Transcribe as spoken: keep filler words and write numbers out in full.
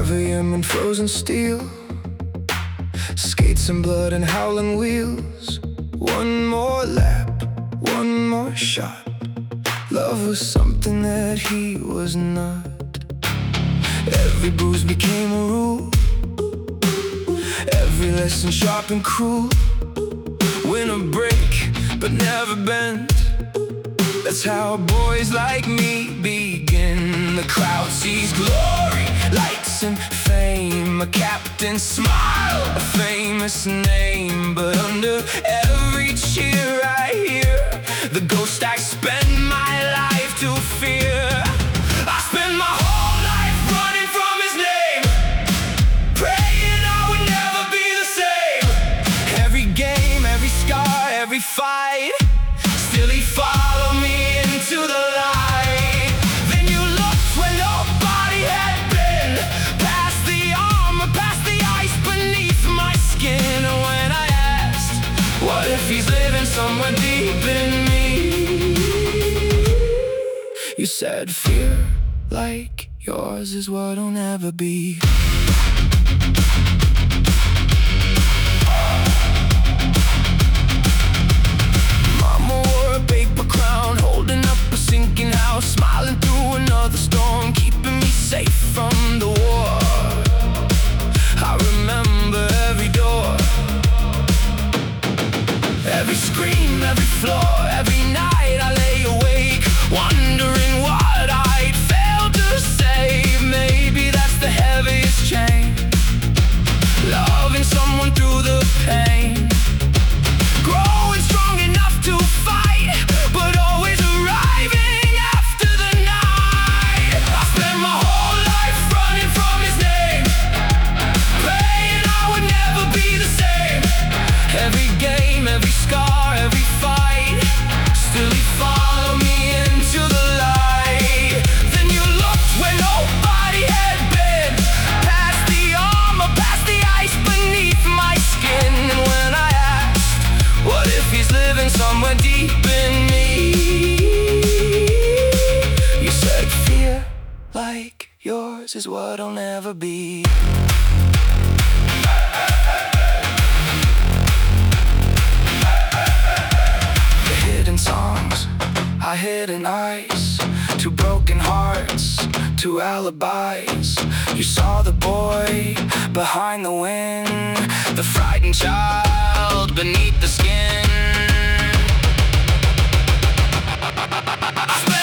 Of a Yemen frozen steel, skates and blood and howling wheels. One more lap, one more shot. Love was something that he was not. Every bruise became a rule, every lesson sharp and cruel. Win or break, but never bend. That's how boys like me begin. The crowd sees glory, lights and fame, a captain's smile, a famous name. But under every cheer I hear the ghost I spend my life to fear. I spend my whole life running from his name, praying I would never be the same. Every game, every scar, every fight, still he followed me into the light. Then you looked when nobody had been, past the armor, past the ice beneath my skin. And when I asked, what if he's living somewhere deep in me? You said, fear like yours is what'll never be. Smiling through another storm, keeping me safe from the war. I remember every door, every scream, every floor. Every night I lay awake, wondering what I'd failed to save. Maybe that's the heaviest chain, loving someone through the pain. Growing strong enough to fight, but always arriving. Every game, every scar, every fight, still he followed me into the light. Then you looked where nobody had been, past the armor, past the ice beneath my skin. And when I asked, what if he's living somewhere deep in me? You said, fear like yours is what'll never be. Songs I hid in ice, two broken hearts, two alibis. You saw the boy behind the wind, the frightened child beneath the skin.